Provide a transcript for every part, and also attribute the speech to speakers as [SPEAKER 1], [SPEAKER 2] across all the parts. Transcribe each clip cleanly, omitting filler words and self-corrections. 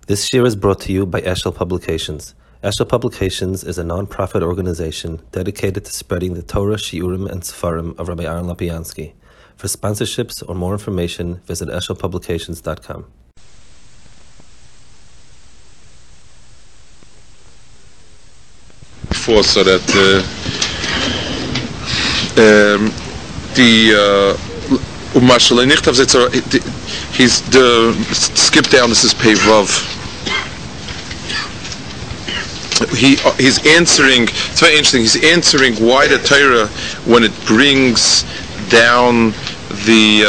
[SPEAKER 1] This year is brought to you by Eshel Publications. Eshel Publications is a non-profit organization dedicated to spreading the Torah, Shiurim, and Sefarim of Rabbi Aaron Lopiansky. For sponsorships or more information, visit eshelpublications.com.
[SPEAKER 2] Before, so that he's the skip down. This is Pevav. He's answering. It's very interesting. He's answering why the Torah, when it brings down the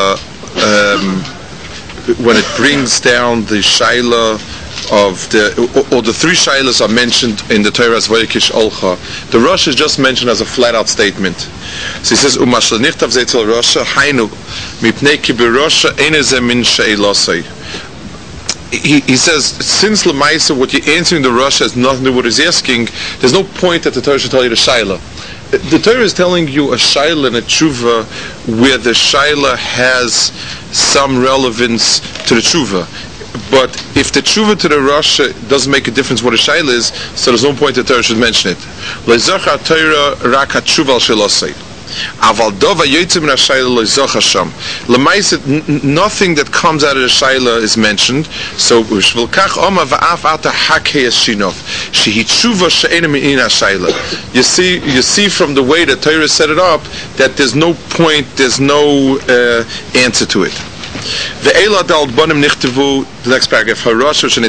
[SPEAKER 2] shaila of the three shailas are mentioned in the Torah as Vayikish Olcha. The Rosh is just mentioned as a flat-out statement. So he says, "Umashal nichtav zeitel Rosha hainu mipnei ki berosha einezeh min sheilosei." He says, since Lamaisa, what you're answering the Rosh has nothing to do with what he's asking, there's no point that the Torah should tell you the shaila. The Torah is telling you a shaila and a tshuva where the shaila has some relevance to the tshuva. But if the tshuva to the Rosh doesn't make a difference what a shaila is, so there's no point the Torah should mention it. Le'zocha Torah rak ha-tshuva al shelosei. Aval dova yotzim min ha-shaila le'zocha sham. L'maisa, nothing that comes out of the shaila is mentioned. So v'shvilkach oma v'af ata hakei eshinov shehi tshuva she'ena min ha-shaila. You see from the way the Torah set it up that there's no point, there's no answer to it. The next paragraph. There are three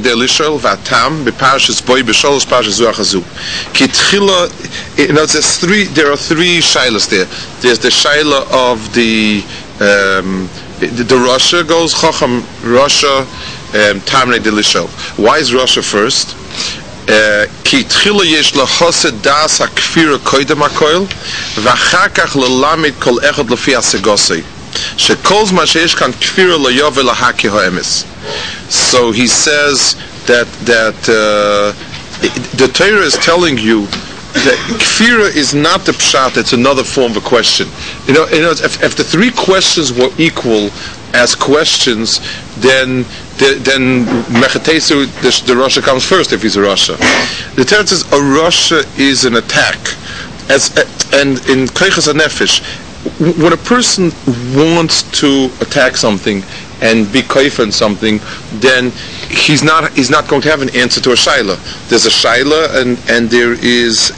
[SPEAKER 2] shilas there. There's the shaila of the Rasha goes Chacham Rasha Tamnei de Lishol. Why is Rasha first? Ki tchila yesh lahosed das hakfira koidem hakoil v'achar kach lelamid kol echad lefi hasegosei. So he says that the Torah is telling you that kfira is not the pshat; it's another form of a question. You know, if the three questions were equal as questions, then mechatesu the Rasha comes first if he's a Rasha. The Torah says a Rasha is an attack, and in Koiches HaNefesh, when a person wants to attack something and be kaifa in something, then he's not going to have an answer to a shaila. There's a shaila and there is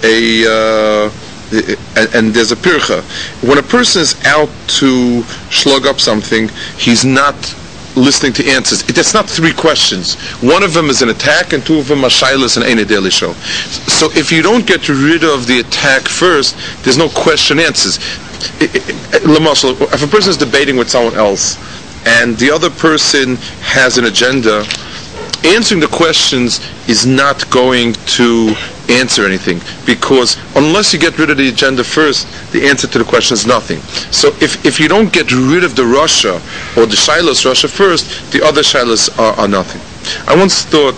[SPEAKER 2] and there's a pircha. When a person is out to slug up something, he's not listening to answers. That's not three questions. One of them is an attack and two of them are shailas and Ein Adeli Show. So if you don't get rid of the attack first, there's no question answers. If a person is debating with someone else and the other person has an agenda, answering the questions is not going to answer anything, because unless you get rid of the agenda first, the answer to the question is nothing. So if you don't get rid of the Rasha or the Shailas Rasha first, the other Shailas are nothing. I once thought,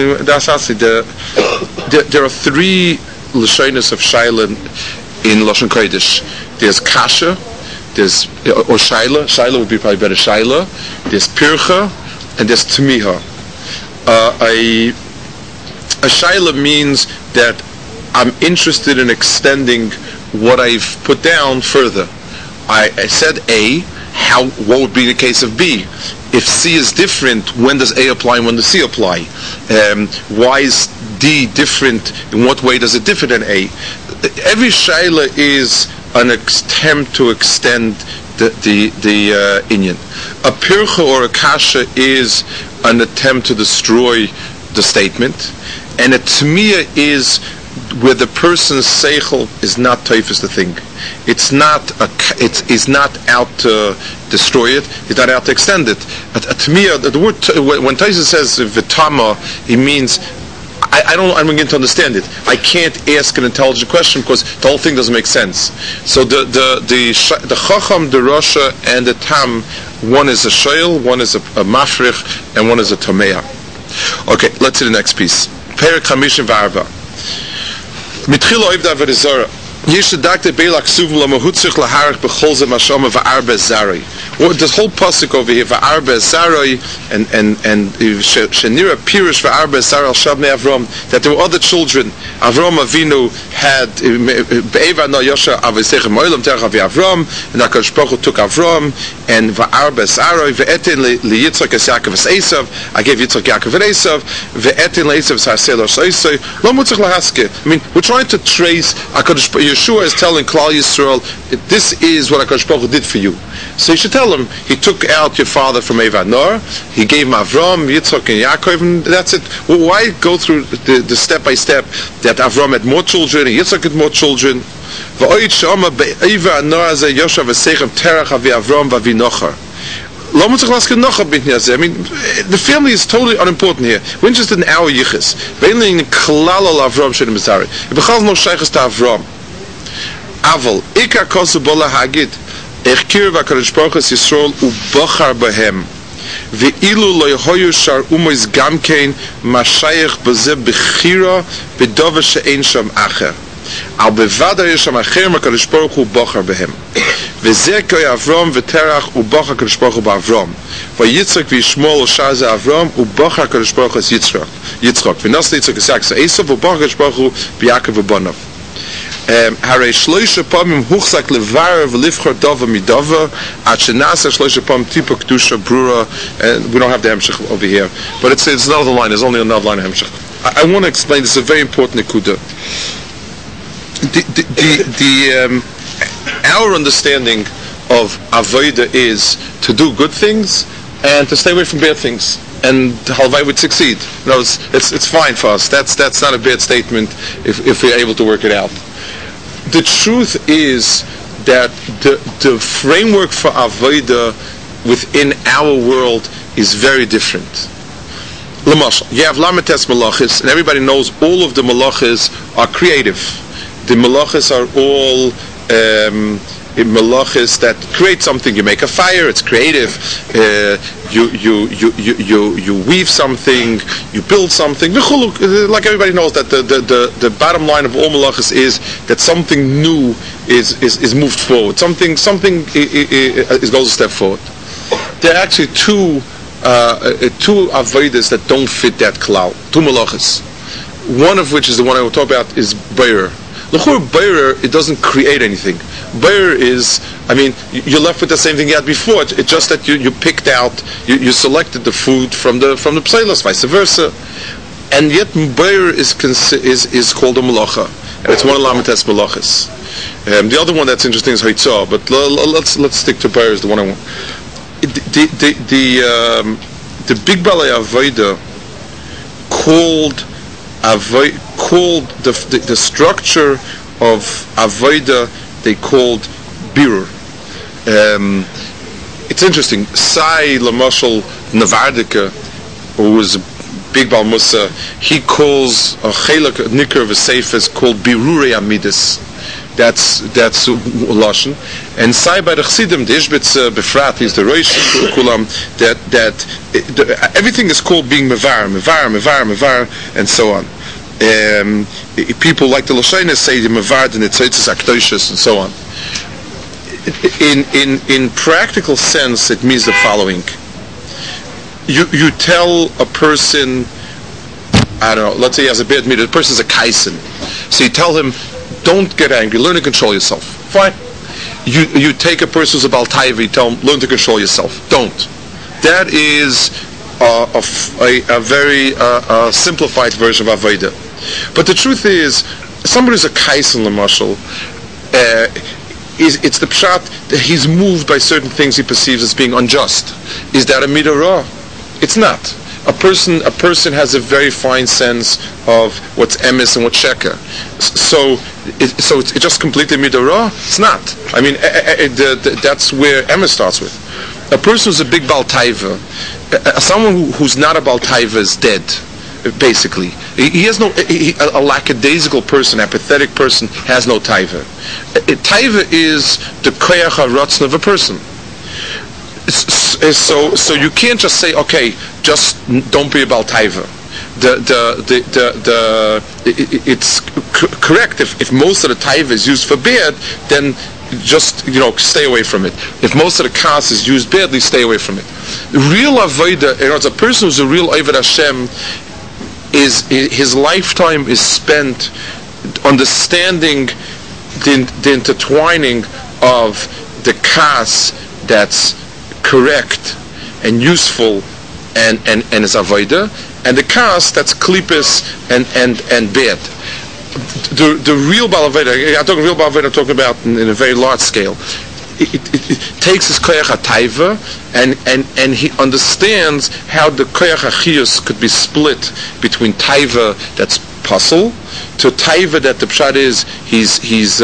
[SPEAKER 2] there are three Lashonos of Shaila in Lashon Kodesh. There's kasha, there's or shaila. Shaila would be probably better. Shaila. There's pircha, and there's tamiha. A shaila means that I'm interested in extending what I've put down further. I said A. What would be the case of B? If C is different, when does A apply and when does C apply? Why is D different? In what way does it differ than A? Every shaila is an attempt to extend the inyan. A pircha or a kasha is an attempt to destroy the statement, and a tmiya is where the person's seichel is not teifus the thing. It's not out to destroy it. It's not out to extend it. A tmiya, the word when Taisa says vitama, it means I'm beginning to understand it. I can't ask an intelligent question because the whole thing doesn't make sense. So the Chacham, the Rasha, and the Tam, one is a Shoyl, one is a Mafrich, and one is a Tomea. Okay, let's see the next piece. Perek Chamishin V'Arba. Mitchila Oivda V'Rizora. Yesh Dakte Beilak Suvim Lamahutzich Laharich B'Chol Ze Mashoma V'Arba Zari. this whole pasuk over here, va'arba saroi and shenira pirish va'arba saroi shavnei Avram, that there were other children. Avram Avinu had be'eva no yosha avesechem oilam terach Avram, and HaKadosh Baruch Hu took Avram and va'arba saroi ve'etin liYitzchak es Yaakov es Esav. I gave Yitzchak Yaakov and Esav ve'etin le'Esav es Hasel Ososoi lo mutzach lahaske. I mean, we're trying to trace. Yeshua is telling Klal Yisrael, this is what HaKadosh Baruch Hu did for you. So you should tell him, he took out your father from Eva Nor, he gave him Avram, Yitzchak, and Yaakov, and that's it. Well, why go through the step by step that Avram had more children, and Yitzchak had more children? I mean, the family is totally unimportant here. We're interested in our yichus. Aval, ikar kosu bola hagid, echkir v'akadosh baruch hu Yisrael u'bochar b'hem, ve'ilu lo yehoyu shar umois gamkein mashayich b'zeh b'chira b'dova she'ein sham acher. Al bevada yesham acher v'akadosh baruch hu bochar b'hem. V'zeh koi Avram v'terach u'bochar akadosh baruch hu b'Avram. V'yitzchak v'yishmol u'shaz Avram u'bochar akadosh baruch hu Yitzchak. V'nos Yitzchak es Yaakov Esav u'bochar akadosh baruch hu b'Yaakov u'bonav. Harei shloisha pamim huchzak levar v'livchor dova midova at shenasa shloisha pam tipa kedusha brura, and we don't have the hemshech over here, but it's another line. There's only another line of hemshech. I want to explain this. Is a very important nekuda. Our understanding of avodah is to do good things and to stay away from bad things, and halvai would succeed. No, it's fine for us. That's not a bad statement if we're able to work it out. The truth is that the framework for avodah within our world is very different. L'mashal, you have lametes malachis, and everybody knows all of the malachis are creative. The malachis are all malachis that create something. You make a fire; it's creative. You weave something, you build something. Like everybody knows that the bottom line of all malachas is that something new is moved forward. Something goes a step forward. There are actually two avodas that don't fit that klal. Two malachas. One of which is the one I will talk about is Beir. L'chur Beir, it doesn't create anything. Beir is, I mean, you're left with the same thing you had before. It's just that you picked out, you selected the food from the pseilos, vice versa. And yet Beir is called a malacha, and it's one of Lametes malachas. The other one that's interesting is Haitzah, but let's stick to Beir as the one I want. The big Balei Avodah called the structure of avodah they called birur. It's interesting. Sai Lamashal Navardika, who was a big Bal Musa, he calls a chelak nikar of a sefer is called birurei amidus. That's lashon. And Sai by the Chassidim, the Ishbitz Befrat is the Rosh Kulam, that everything is called being mevar, and so on. People like the Lashonis say the mevar and it's akdoshus and so on. In practical sense, it means the following: you tell a person, I don't know, let's say he has a bad meter, the person's a kaisen, so you tell him, don't get angry, learn to control yourself. Fine. You take a person who's a baltaiva, you tell him, learn to control yourself. Don't. That is a very simplified version of avodah. But the truth is, somebody who's a kaisen l'mashal, it's the pshat that he's moved by certain things he perceives as being unjust. Is that a midah? It's not. A person has a very fine sense of what's emes and what's sheker. So it's just completely midah? It's not. I mean, that's where emes starts with. A person who's a big baltaiva, someone who's not a baltaiva is dead. Basically, he has no. A lackadaisical person, apathetic person, has no taiva. Taiva is the koyach haratzon of a person. So you can't just say, okay, just don't be about taiva. It's correct if most of the taiva is used for bad, then just stay away from it. If most of the kas is used badly, stay away from it. The real avodah, as a person who's a real Oved Hashem, is his lifetime is spent understanding the intertwining of the kas that's correct and useful and is avodah, and the kas that's klipus and bad. The real Baal Avodah, I'm talking real Baal Avodah, I'm talking about in a very large scale. It takes his koyach hataiva and he understands how the koyach achiyus could be split between taiva that's puzzle to taiva that the pshat is it's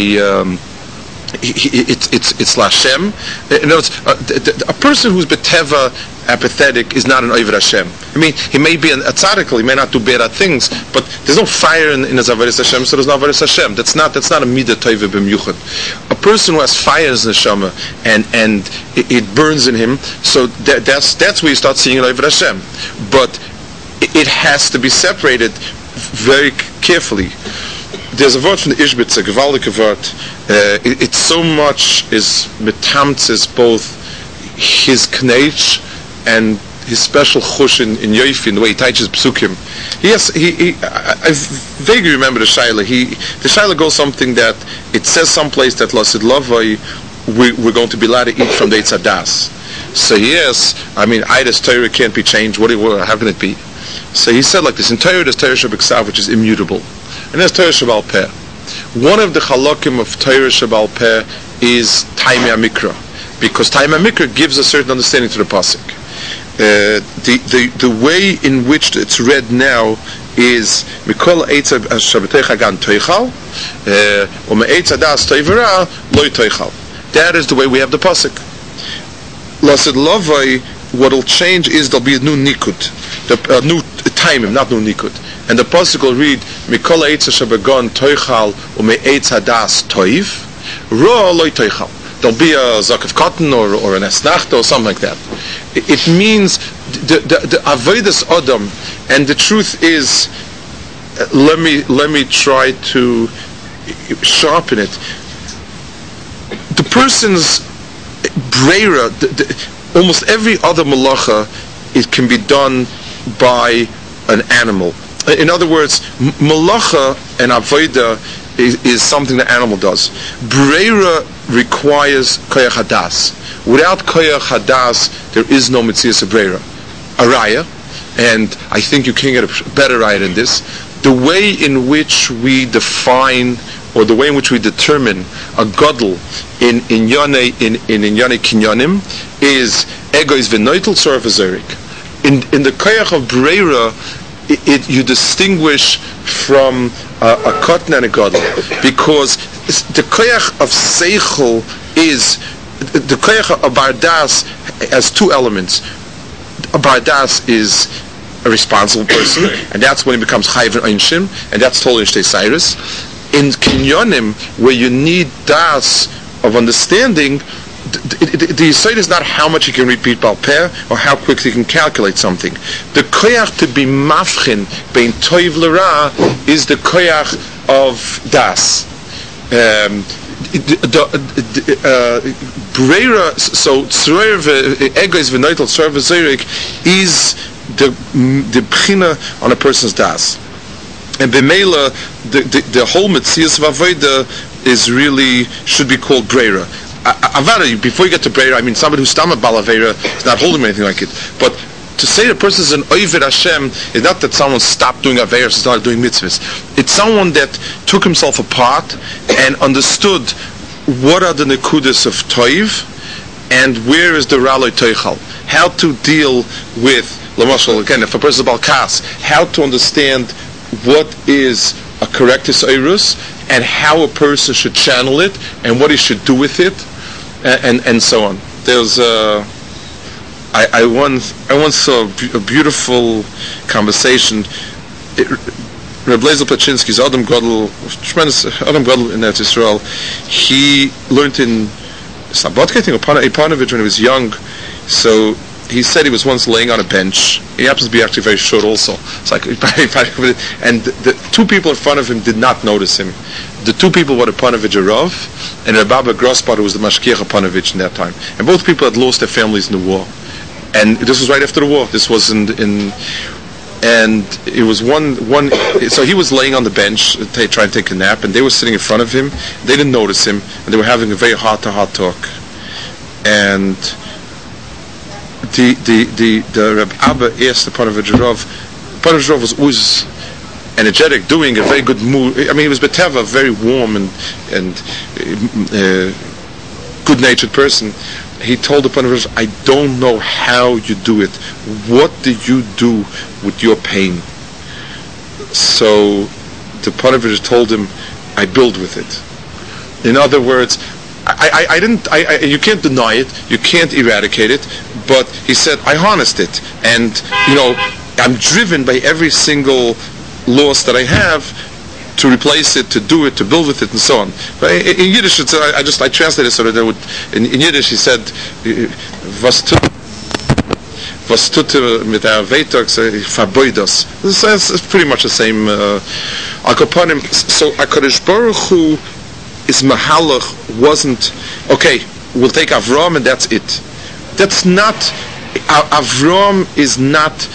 [SPEAKER 2] Lashem. In other words, a person who's beteva apathetic is not an Oved Hashem. I mean, he may be a tzaddik, he may not do bad things, but there's no fire in his Avodas Hashem, so there's no Avodas Hashem. That's not a midah tova b'myuchad. A person who has fire in his neshama and it burns in him, so that's where you start seeing an Oved Hashem. But it has to be separated very carefully. There's a word from the Ishbitz, a gewaldige word. It's so much is metamtzes both his knech and his special chush in Yoifi, in the way he teaches psukim. I vaguely remember the Shaila. The Shaila goes something that it says someplace that Lasid Lavai we're going to be allowed to eat from the Eitz Hadas. So yes, I mean, Eidas Torah can't be changed. How can it be? So he said like this: in Torah there's Torah Shabbat, which is immutable, and there's Torah Shabbal Peh. One of the halakim of Torah Shabbal Peh is Taimei HaMikra, because Taimei HaMikra gives a certain understanding to the pasuk. The way in which it's read now is Mikol Eitz Shabbatecha Gan Toichal, or Me'etz Hadas Toivera Loi Toichal. That is the way we have the pasuk. Lasid Lavai, what'll change is there'll be a new nikud, a new taimim, not new nikud. And the pasuk will read Mikol Eitz Shabbagon Toichal or Me'etz Hadas Toiv Ro Loi Toichal. There'll be a zak of cotton or an esnachta or something like that. It means the avodas adam, and the truth is, let me try to sharpen it. The person's breira, almost every other malacha, it can be done by an animal. In other words, malacha and avodah is something the animal does. Breira requires koyach hadas. Without koyach hadas, there is no mitzias of breira. A raya, and I think you can get a better raya than this. The way in which we define, or the way in which we determine a gadol in inyane kinyanim is ego is v'noitel tzor v'zerik. In the koyach of breira, you distinguish from a cotton and a gadol, because the koyach of seichel is the koyach of bardas has two elements. A bardas is a responsible person, and that's when he becomes chayv and einshim, and that's totally in Shtei Cyrus. In kinyonim, where you need das of understanding, the side is not how much you can repeat Baal Peh or how quickly you can calculate something. The koyach to be mafchin bein toiv l'ra is the koyach of das. Breira, so tzroyer ego is v'noitel tzroyer v'zerik is the b'china on a person's das. And b'meila, the whole metzias of avodah is really, should be called breira. Avada, before you get to breira, I mean somebody who's stamach balavera is not holding anything like it. But to say the person is an Oved Hashem is not that someone stopped doing averas and started doing mitzvahs. It's someone that took himself apart and understood what are the nekudas of toiv and where is the raloi toichal. How to deal with, l'mashal, again, if a person is balkas, how to understand what is a correct hisayrus and how a person should channel it and what he should do with it, and so on. There's I once saw a beautiful conversation. Reb Lezer Paczynski's Adam Gadol, tremendous Adam Gadol in Eretz Yisrael. He learned in Slobodka, I think, or Panovich when he was young. So he said he was once laying on a bench. He happens to be actually very short also. It's like, and the two people in front of him did not notice him. The two people were the Panovich Rav and Rabbi Grossbart, who was the Mashkiach Panovich in that time. And both people had lost their families in the war. And this was right after the war. This was and it was one. So he was laying on the bench trying to take a nap, and they were sitting in front of him. They didn't notice him, and they were having a very heart-to-heart talk. And the Reb Abba asked the Panovich Rav. Panovich Rav was always energetic, doing a very good mood. I mean, he was Beteva, a very warm and good-natured person. He told the Panovich, I don't know how you do it. What do you do with your pain? So the Panovich told him, I build with it. In other words, you can't deny it, you can't eradicate it, but he said, I harnessed it. And, I'm driven by every single loss that I have to replace it, to do it, to build with it, and so on. But in Yiddish, I translated it so that there would. In Yiddish, he said, "Was tut mit der Veitag verboidos." It's pretty much the same. Akopanim. So Hakadosh Baruch Hu is mahalach wasn't okay. We'll take Avram and that's it. That's not. Avram is not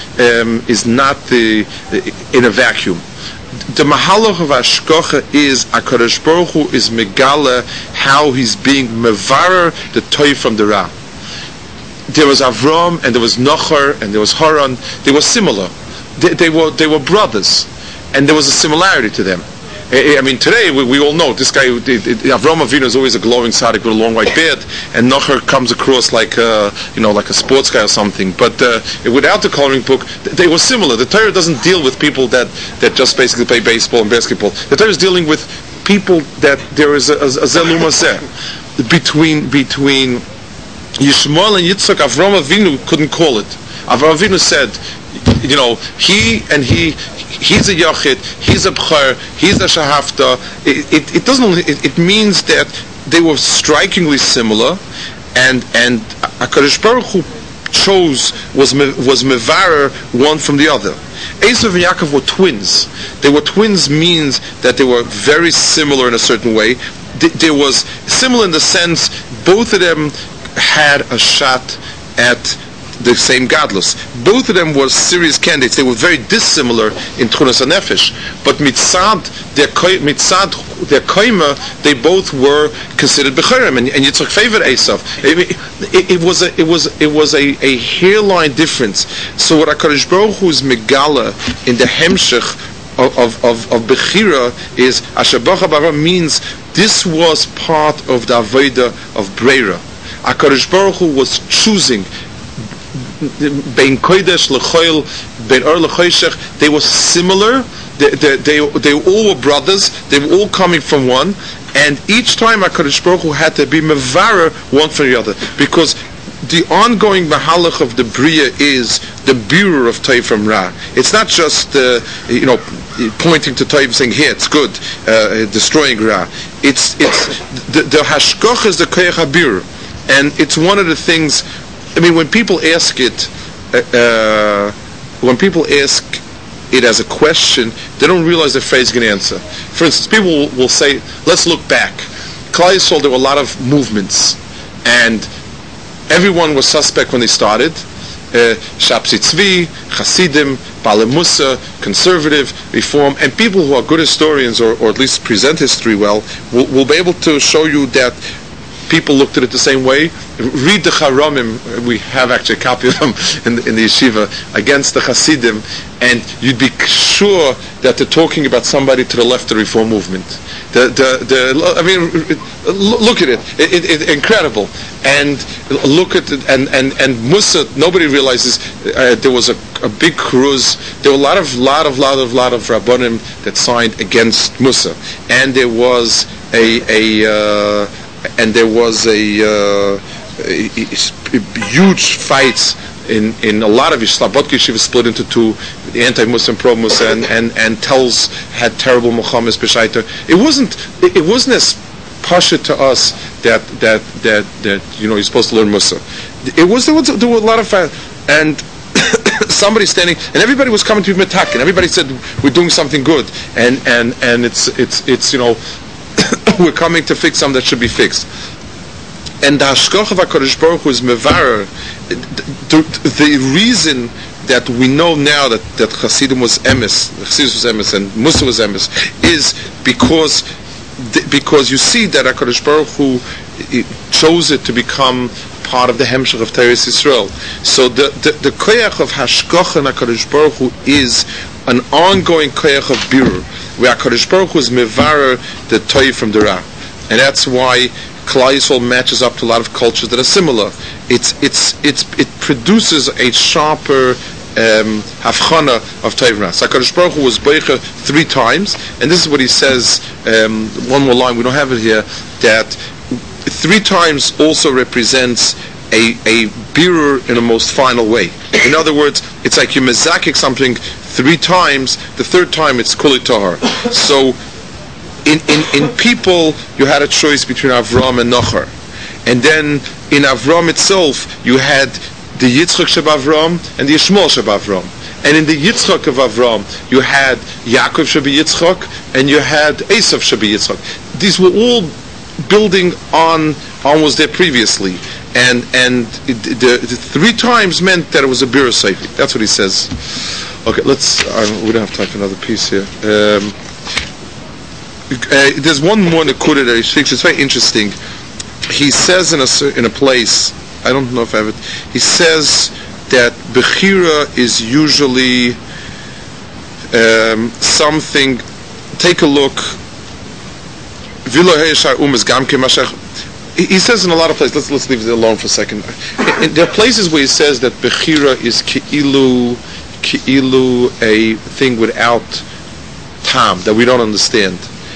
[SPEAKER 2] in a vacuum. The mahalach of Hashgacha is HaKadosh Baruch Hu is megala how he's being mevarer the toy from the ra. There was Avram and there was Nochar and there was Haran. They were similar. They were brothers, and there was a similarity to them. I mean, today we all know this guy. Avram Avinu is always a glowing tzaddik with a long white beard, and Nochar comes across like like a sports guy or something. But without the coloring book, they were similar. The Torah doesn't deal with people that just basically play baseball and basketball. The Torah is dealing with people that there is a zelum hazeh between Yishmael and Yitzchak. Avram Avinu couldn't call it. Avram Avinu said, he's a Yachid, he's a Bchar, he's a Shahafta. It means that they were strikingly similar, and HaKadosh Baruch Hu was mevarer one from the other. Esav and Yaakov were twins. They were twins means that they were very similar in a certain way. They was similar in the sense both of them had a shot at the same gadlus. Both of them were serious candidates. They were very dissimilar in Tchunas HaNefesh, but mitzad their koima, they both were considered becharim, and Yitzchak favored Esav. It was a hairline difference. So what HaKadosh Baruch Hu is megala in the hemshech of Bechira is Ashabacha Bara means this was part of the Avodah of Breira. HaKadosh Baruch Hu was choosing Bein Kodesh L'Choil, Bein Or L'Choshech. They were similar. They all were brothers. They were all coming from one. And each time HaKadosh Baruch Hu had to be mevarer one from the other, because the ongoing mahalach of the Bria is the birur of Toiv from Ra. It's not just pointing to Toiv saying, here it's good, destroying Ra. It's the hashkoch is the koyach habirur, and it's one of the things. I mean, when people ask it as a question, they don't realize the phrase can answer. For instance, people will say, let's look back. Klal Yisrael, there were a lot of movements, and everyone was suspect when they started. Shapsi Tzvi, Hasidim, Baalei Musa, conservative, reform, and people who are good historians or at least present history well will be able to show you that people looked at it the same way. Read the Charamim, we have actually a copy of them in the yeshiva, against the Hasidim, and you'd be sure that they're talking about somebody to the left of the Reform movement. Look at it. It's incredible. And look at it, and Musa, nobody realizes there was a big cruise. There were a lot of Rabbanim that signed against Musa, and there was huge fights in a lot of Slabodka Yeshiva split into two, the anti-Muslim, pro-Musa, and Telz had terrible Muhammad's Beshaita. It wasn't as pasha to us that you're supposed to learn Musa. there were a lot of and somebody standing, and everybody was coming to be metak, and everybody said we're doing something good, and it's we're coming to fix something that should be fixed. And the hashkoch of HaKadosh Baruch Hu is mevarer. The reason that we know now that Hasidim was emes, Chassidus was emes, and Musa was emes, is because you see that HaKadosh Baruch Hu chose it to become part of the Hemshech of Teres Yisrael. So the koyach of hashkoch and HaKadosh Baruch Hu is an ongoing koyach of birur, where HaKadosh Baruch Hu is mevarer the toy from the ra, and that's why Klal Yisrael matches up to a lot of cultures that are similar. It produces a sharper havchana of Tov and Ra. So HaKadosh Baruch Hu was Beicha 3 times, and this is what he says, one more line, we don't have it here, that 3 times also represents a birur in a most final way. In other words, it's like you mezakik something 3 times, the 3rd time it's kuli tahar. So in people, you had a choice between Avram and Nachor. And then in Avram itself, you had the Yitzchak Sheb Avram and the Yishmael Sheb Avram. And in the Yitzchak of Avram, you had Yaakov Sheb Yitzchak and you had Esav Sheb Yitzchak. These were all building on was there previously. And the 3 times meant that it was a birur seifi. That's what he says. Okay, we don't have time for another piece here. There's one more Nakuda that he speaks. It's very interesting. He says in a place, I don't know if I have it. He says that Bechira is usually something. Take a look. He says in a lot of places. Let's leave it alone for a second. There are places where he says that Bechira is ki'ilu a thing without tam, that we don't understand.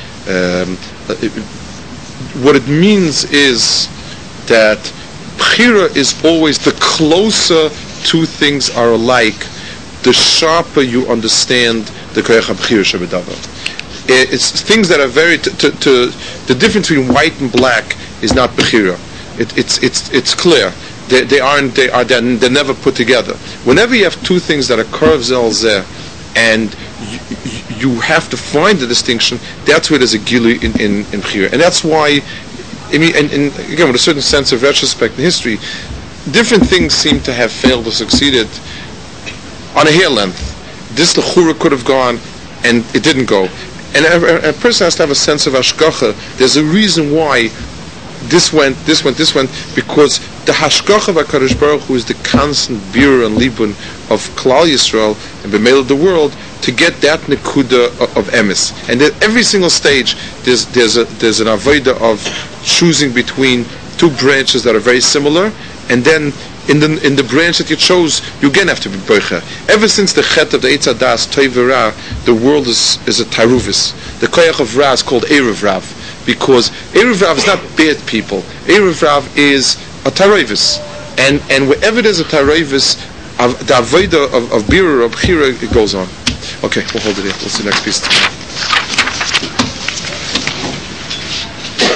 [SPEAKER 2] What it means is that Bechira is always, the closer 2 things are alike, the sharper you understand the koyach HaBechira Shebedavar. It's things that are very the difference between white and black is not Bechira. It's clear. They're never put together. Whenever you have 2 things that are Karav Zel Zeh, and you have to find the distinction, that's where there's a Gilui in Bechira. And that's why, and again, with a certain sense of retrospect in history, different things seem to have failed or succeeded on a hair length. This L'chura could have gone, and it didn't go. And a person has to have a sense of hashgacha. There's a reason why this went, because the hashgacha of HaKadosh Baruch Hu is the constant birur and libun of Klal Yisrael and b'meila the world, to get that nekuda of emes. And at every single stage, there's an avodah of choosing between 2 branches that are very similar, and then in the branch that you chose, you again have to be boicha. Ever since the chet of the Eitz Hadas, Tov v'Ra, the world is a taruvis. The koyach of Ra is called Erev Rav, because Erev Rav is not bad people. Erev Rav is a taruvis, and wherever there's a taruvis, the avodah of birur, of bechira, it goes on. Okay, we'll hold it here. We'll see the next piece tomorrow.